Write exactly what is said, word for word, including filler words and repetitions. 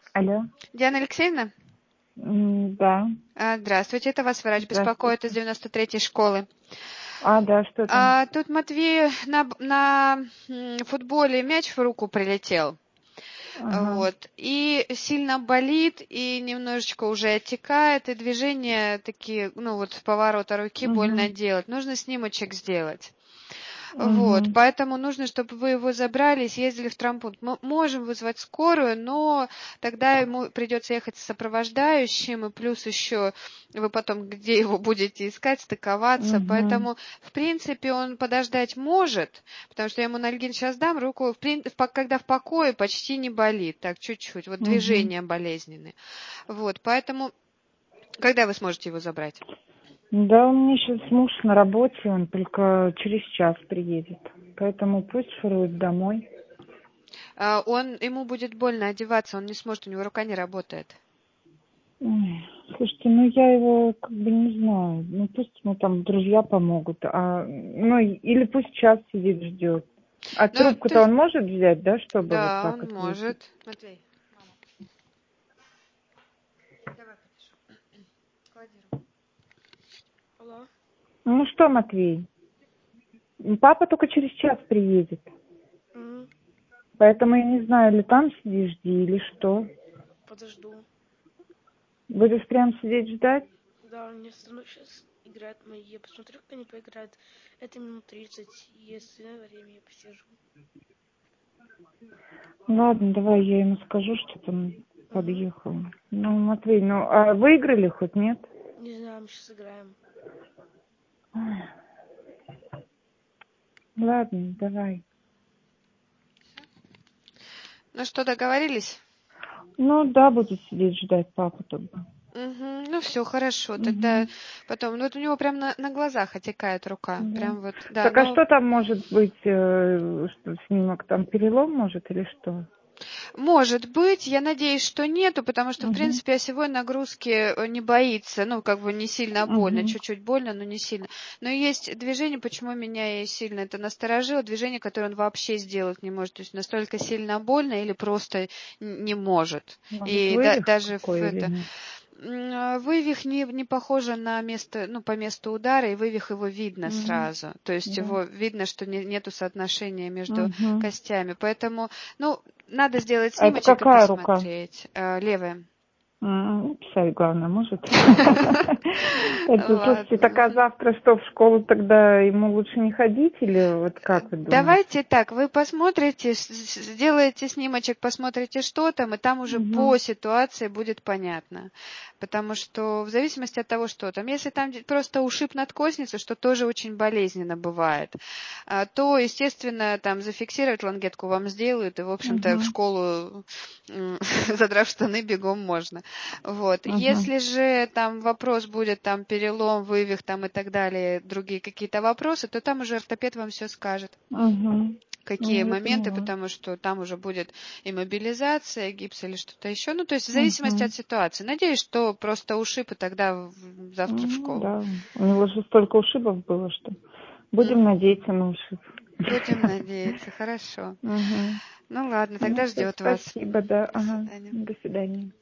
Алло. Диана Алексеевна? М, Да. А, Здравствуйте, это вас врач беспокоит из Здравствуйте. девяносто третьей школы. А, да, что там? А, тут Матвею на, б- на м, футболе мяч в руку прилетел. Ага. Вот. И сильно болит, и немножечко уже оттекает, и движения такие, ну вот поворота руки больно Угу. делать. Нужно снимочек сделать. Вот, Угу. поэтому нужно, чтобы вы его забрали и съездили в травмпункт. Мы можем вызвать скорую, но тогда ему придется ехать с сопровождающим, и плюс еще вы потом где его будете искать, стыковаться. Угу. Поэтому, в принципе, он подождать может, потому что я ему нальгин сейчас дам, руку, в прин- в по- когда в покое почти не болит, так чуть-чуть, вот Угу. движения болезненные. Вот, поэтому, когда вы сможете его забрать? Да, у меня сейчас муж на работе, он только через час приедет. Поэтому пусть шурует домой. А, Он, ему будет больно одеваться, он не сможет, у него рука не работает. Ой, слушайте, ну я его как бы не знаю. Ну пусть ему там друзья помогут. А, ну и- или пусть час сидит, ждет. А Ну, то трубку-то есть, он может взять, да, чтобы вот да, так он ответить? может. Матвей, давай подышу. Клади руку. Алло. Ну что, Матвей, папа только через час приедет. Мгм. Поэтому я не знаю, или там сидишь, жди, или что. Подожду. Будешь прям сидеть ждать? Да, мне все равно сейчас играют мои. Я посмотрю, как они поиграют. Это минут тридцать. Если время, я посижу. Ладно, давай я ему скажу, что там Угу. подъехал. Ну, Матвей, ну, а выиграли хоть, нет? Не знаю, мы сейчас играем. Ой, ладно, давай. Ну что, договорились? Ну, да, буду сидеть ждать папу тогда. Угу, ну все, хорошо. Тогда Угу, потом, ну вот у него прям на, на глазах отекает рука. да. Прям вот, да, Так, а ну что там может быть, э, что снимок, там перелом может или что? может быть, я надеюсь, что нету, потому что, в Угу, принципе, осевой нагрузки э, не боится, ну, как бы не сильно больно, угу, чуть-чуть больно, но не сильно. Но есть движение, почему меня и сильно это насторожило, движение, которое он вообще сделать не может, то есть настолько сильно больно или просто н- не может. может, И да- вывих даже в какой или это... нет? м, а, Вывих не, не похоже на место, ну, по месту удара, и вывих его видно Угу, сразу. То есть да. его видно, что не, нету соотношения между Угу. костями. Поэтому, ну, надо сделать А это снимочек и какая рука? посмотреть. Э, Левая. М, Писать, главное, может. Это, слушайте, так Ладно. а завтра что, в школу тогда ему лучше не ходить или вот как вы думаете? Давайте так, вы посмотрите, с- с- сделаете снимочек, посмотрите, что там, и там уже Угу, по ситуации будет понятно. Потому что в зависимости от того, что там, если там де- просто ушиб надкосницы, что тоже очень болезненно бывает, а, то, естественно, там зафиксировать лангетку вам сделают, и, в общем-то, в угу, школу, м, задрав штаны, бегом можно. Вот. угу, Если же там вопрос будет, там, перелом, вывих, там, и так далее, другие какие-то вопросы, то там уже ортопед вам все скажет, угу. какие Ну, я моменты, поняла. потому что там уже будет и мобилизация, гипс или что-то еще. Ну, то есть в зависимости Угу. от ситуации. Надеюсь, что просто ушиб, и тогда в- завтра в Ну, школу. да. У него же столько ушибов было, что будем Мгм. надеяться на ушиб. Будем надеяться. Хорошо. Угу. Ну ладно, Ну, тогда все, ждет вас. спасибо, да. До Ага. свидания. До свидания.